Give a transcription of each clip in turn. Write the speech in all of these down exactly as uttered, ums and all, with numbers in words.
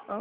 Hã?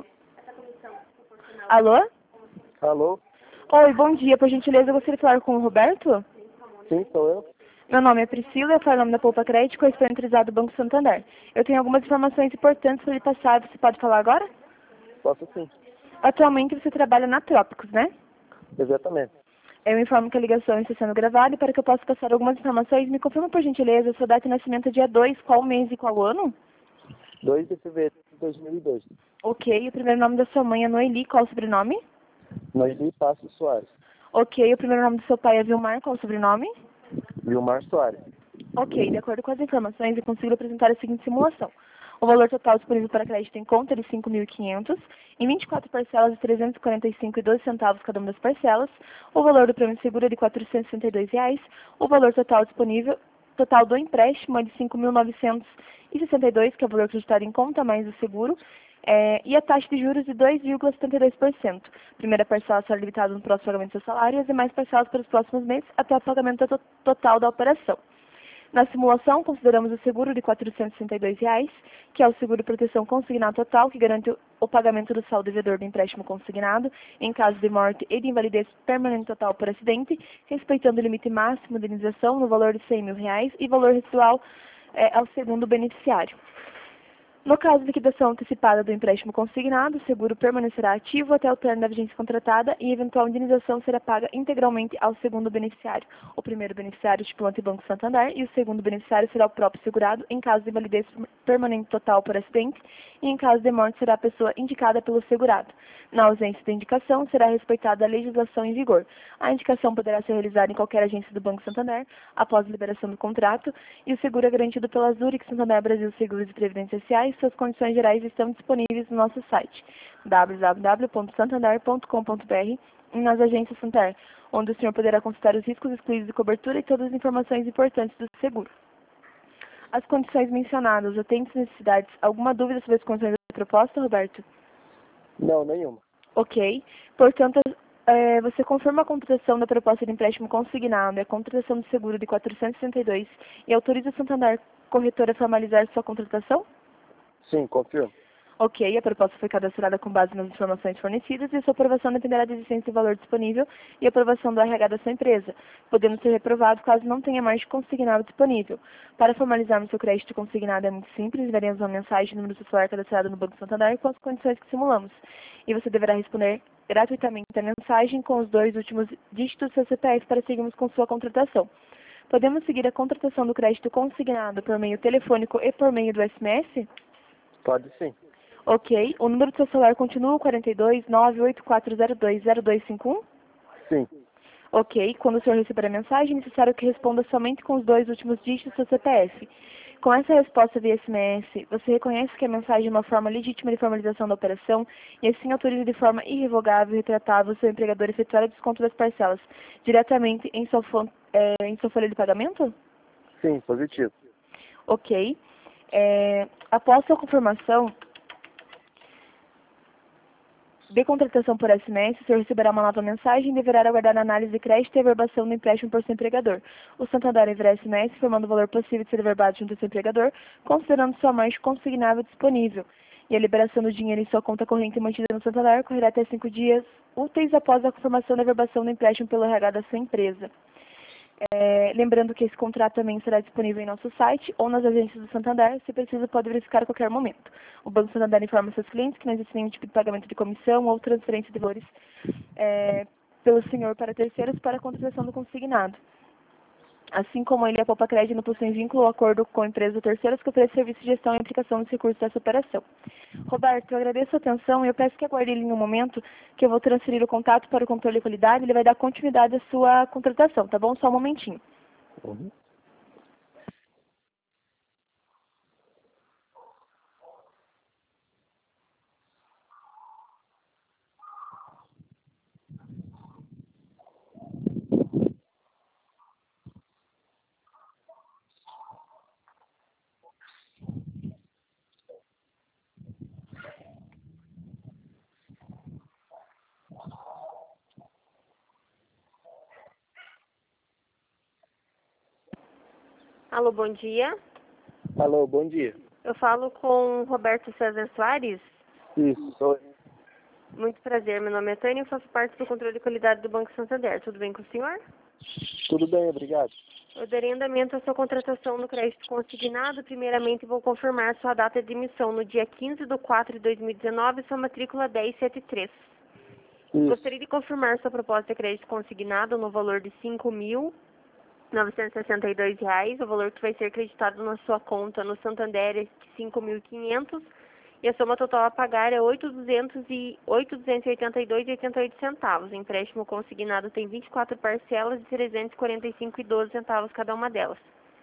Alô? Alô? Oi, bom dia. Por gentileza, eu gostaria de falar com o Roberto? Sim, sou eu. Meu nome é Priscila, eu falo em nome da Poupa Crédito, eu estou entrizado do Banco Santander. Eu tenho algumas informações importantes para lhe passar. Você pode falar agora? Posso sim. Atualmente você trabalha na Trópicos, né? Exatamente. Eu informo que a ligação está sendo gravada e para que eu possa passar algumas informações, me confirma por gentileza sua data de nascimento é dia dois, qual mês e qual ano? dois de fevereiro de dois mil e dois. Ok, o primeiro nome da sua mãe é Noeli, qual o sobrenome? Noeli Passo Soares. Ok, o primeiro nome do seu pai é Vilmar, qual o sobrenome? Vilmar Soares. Ok, de acordo com as informações, eu consigo apresentar a seguinte simulação. O valor total disponível para crédito em conta é de cinco mil e quinhentos, em vinte e quatro parcelas de trezentos e quarenta e cinco reais e doze centavos cada uma das parcelas. O valor do prêmio seguro é de quatrocentos e sessenta e dois reais. O valor total disponível, total do empréstimo é de cinco mil novecentos e sessenta e dois reais, que é o valor acreditado em conta, mais o seguro. É, e a taxa de juros de dois vírgula setenta e dois por cento. Primeira parcela será limitada no próximo pagamento do seu salário e as demais parcelas pelos próximos meses até o pagamento to- total da operação. Na simulação, consideramos o seguro de quatrocentos e sessenta e dois reais, que é o seguro de proteção consignado total, que garante o o pagamento do saldo devedor do empréstimo consignado, em caso de morte e de invalidez permanente total por acidente, respeitando o limite máximo de indenização no valor de cem mil reais e valor residual eh, ao segundo beneficiário. No caso de liquidação antecipada do empréstimo consignado, o seguro permanecerá ativo até o término da vigência contratada e eventual indenização será paga integralmente ao segundo beneficiário. O primeiro beneficiário, estipulante Banco Santander, e o segundo beneficiário será o próprio segurado em caso de invalidez permanente total por acidente e em caso de morte será a pessoa indicada pelo segurado. Na ausência de indicação, será respeitada a legislação em vigor. A indicação poderá ser realizada em qualquer agência do Banco Santander após a liberação do contrato e o seguro é garantido pela Zurich Santander Brasil Seguros e Previdência S A e suas condições gerais estão disponíveis no nosso site w w w ponto santander ponto com ponto b r e nas agências Santander, onde o senhor poderá consultar os riscos excluídos de cobertura e todas as informações importantes do seguro. As condições mencionadas, atendem às necessidades. Alguma dúvida sobre as condições da proposta, Roberto? Não, nenhuma. Ok. Portanto, é, você confirma a contratação da proposta de empréstimo consignado e a contratação do seguro de quatrocentos e sessenta e dois e autoriza a Santander Corretora a formalizar sua contratação? Sim, confirmo. Ok, a proposta foi cadastrada com base nas informações fornecidas e sua aprovação dependerá da existência do valor disponível e aprovação do R H da sua empresa, podendo ser reprovado caso não tenha mais de consignado disponível. Para formalizarmos seu crédito consignado é muito simples, enviaremos uma mensagem no número do celular cadastrado no Banco Santander com as condições que simulamos. E você deverá responder gratuitamente a mensagem com os dois últimos dígitos do seu C P F para seguirmos com sua contratação. Podemos seguir a contratação do crédito consignado por meio telefônico e por meio do S M S? Pode sim. Ok. O número do seu celular continua o quarenta e dois, nove oito quatro zero dois, zero dois cinco um? Sim. Ok. Quando o senhor receber a mensagem, é necessário que responda somente com os dois últimos dígitos do seu C P F. Com essa resposta via S M S, você reconhece que a mensagem é uma forma legítima de formalização da operação e assim autoriza de forma irrevogável e retratável o seu empregador a efetuar o desconto das parcelas diretamente em sua, fon- eh, em sua folha de pagamento? Sim, positivo. Ok. É, após sua confirmação de contratação por S M S, o senhor receberá uma nova mensagem e deverá aguardar a análise de crédito e averbação do empréstimo por seu empregador. O Santander enviará S M S informando o valor possível de ser averbado junto ao seu empregador, considerando sua margem consignável disponível. E a liberação do dinheiro em sua conta corrente mantida no Santander ocorrerá até cinco dias úteis após a confirmação da averbação do empréstimo pelo R H da sua empresa. É, lembrando que esse contrato também será disponível em nosso site ou nas agências do Santander. Se precisa, pode verificar a qualquer momento. O Banco Santander informa seus clientes que não existe nenhum tipo de pagamento de comissão ou transferência de valores é, pelo senhor para terceiros para a contratação do consignado. Assim como ele, a Poupa Crédito não possui vínculo ou acordo com empresas ou terceiros que oferecem serviço de gestão e aplicação dos recursos dessa operação. Roberto, eu agradeço a atenção e eu peço que aguarde ele em um momento que eu vou transferir o contato para o controle de qualidade e ele vai dar continuidade à sua contratação, tá bom? Só um momentinho. Uhum. Alô, bom dia. Alô, bom dia. Eu falo com Roberto César Soares. Isso, sou eu. Muito prazer, meu nome é Tânia e faço parte do controle de qualidade do Banco Santander. Tudo bem com o senhor? Tudo bem, obrigado. Eu darei andamento à sua contratação no crédito consignado. Primeiramente, vou confirmar sua data de emissão no dia quinze de quatro de dois mil e dezenove, sua matrícula dez setenta e três. Isso. Gostaria de confirmar sua proposta de crédito consignado no valor de cinco mil novecentos e sessenta e dois reais, o valor que vai ser acreditado na sua conta no Santander é cinco mil e quinhentos e a soma total a pagar é oito mil duzentos e oitenta e dois reais e oitenta e oito centavos. O empréstimo consignado tem vinte e quatro parcelas de trezentos e quarenta e cinco reais e doze centavos cada uma delas.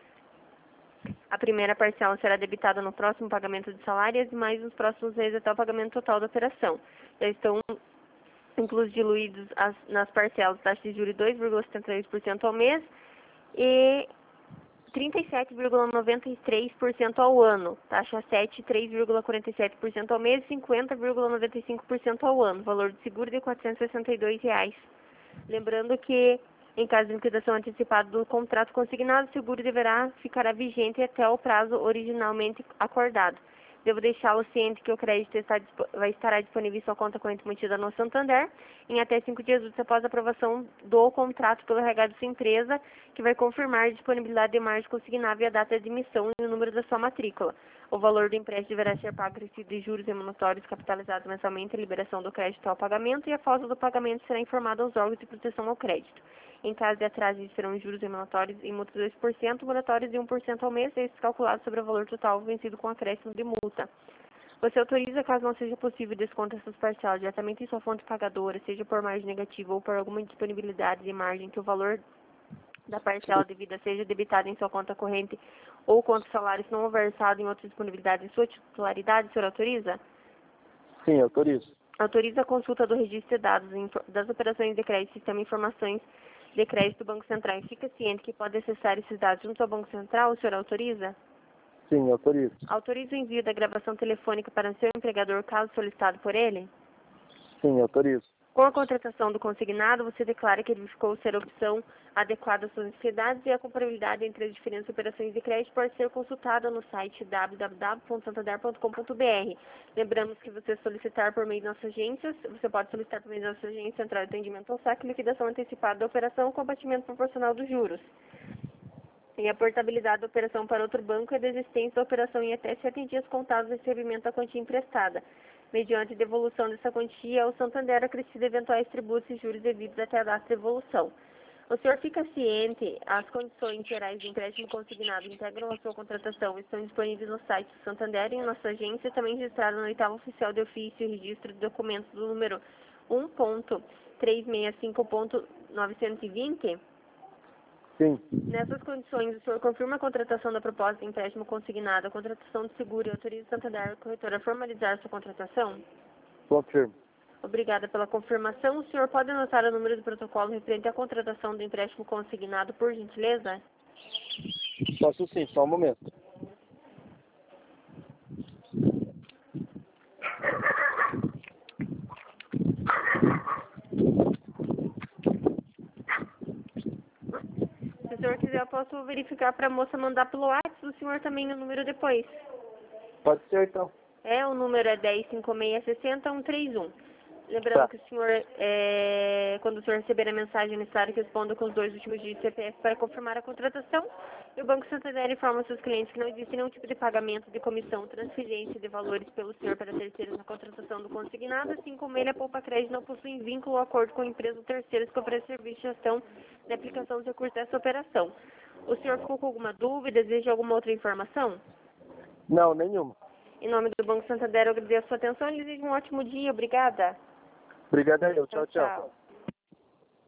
A primeira parcela será debitada no próximo pagamento de salários e mais nos próximos meses até o pagamento total da operação. Já estão inclusos diluídos as, nas parcelas taxa de juros de dois vírgula setenta e dois por cento ao mês e trinta e sete vírgula noventa e três por cento ao ano, taxa sete, três vírgula quarenta e sete por cento ao mês e cinquenta vírgula noventa e cinco por cento ao ano, valor de seguro de quatrocentos e sessenta e dois reais. Lembrando que, em caso de liquidação antecipada do contrato consignado, o seguro deverá ficar vigente até o prazo originalmente acordado. Devo deixá-lo ciente que o crédito está, vai estar disponível em sua conta corrente mantida no Santander em até cinco dias úteis após a aprovação do contrato pelo R H de sua empresa, que vai confirmar a disponibilidade de margem consignável e a data de emissão e o número da sua matrícula. O valor do empréstimo deverá ser pago recibo de juros emanatórios capitalizados mensalmente, a liberação do crédito ao pagamento e a falta do pagamento será informada aos órgãos de proteção ao crédito. Em caso de atraso, serão juros emanatórios em multa de dois por cento, moratórios de um por cento ao mês, esses calculados sobre o valor total vencido com acréscimo de multa. Você autoriza, caso não seja possível, desconto essas parcelas diretamente em sua fonte pagadora, seja por margem negativa ou por alguma disponibilidade de margem, que o valor da parcela devida seja debitado em sua conta corrente ou conta salário, se não houver saldo em outra disponibilidade em sua titularidade, o senhor autoriza? Sim, autorizo. Autoriza a consulta do registro de dados das operações de crédito e sistema de informações de crédito do Banco Central e fica ciente que pode acessar esses dados junto ao Banco Central, o senhor autoriza? Sim, autorizo. Autoriza o envio da gravação telefônica para seu empregador, caso solicitado por ele? Sim, autorizo. Com a contratação do consignado, você declara que verificou ser a opção adequada às suas necessidades e a comparabilidade entre as diferentes operações de crédito pode ser consultada no site w w w ponto santander ponto com ponto b r. Lembramos que você solicitar por meio de nossas agências, você pode solicitar por meio de nossas agências, Central de Atendimento ao Saque, liquidação antecipada da operação com abatimento proporcional dos juros. E a portabilidade da operação para outro banco e a desistência da operação em até sete dias contados do recebimento da quantia emprestada, mediante devolução dessa quantia ao Santander acrescido eventuais tributos e juros devidos até a data de devolução. O senhor fica ciente, as condições gerais de empréstimo consignado integram a sua contratação estão disponíveis no site do Santander e em nossa agência, também registrada no oitavo oficial de ofício e registro de documentos do número um ponto trezentos e sessenta e cinco ponto novecentos e vinte. Sim. Nessas condições, o senhor confirma a contratação da proposta de empréstimo consignado, a contratação de seguro e autoriza o Santander, a corretora, a formalizar sua contratação? Confirmo. Obrigada pela confirmação. O senhor pode anotar o número do protocolo referente à contratação do empréstimo consignado, por gentileza? Posso sim, só um momento. Se o senhor quiser, eu posso verificar para a moça mandar pelo WhatsApp, o senhor também o número depois. Pode ser, então. É, o número é dez, cinquenta e seis, sessenta, cento e trinta e um. Lembrando Tá. que o senhor, é, quando o senhor receber a mensagem necessária, responda com os dois últimos dígitos do C P F para confirmar a contratação. E o Banco Santander informa seus clientes que não existe nenhum tipo de pagamento de comissão, transferência de valores pelo senhor para terceiros na contratação do consignado, assim como ele, a Poupa Crédito, não possui vínculo ou acordo com empresas ou terceiros que oferecem serviço de gestão de aplicação dos recursos dessa operação. O senhor ficou com alguma dúvida? Deseja alguma outra informação? Não, nenhuma. Em nome do Banco Santander, eu agradeço a sua atenção e lhe desejo um ótimo dia. Obrigada. Obrigado aí, tchau, tchau. Tchau.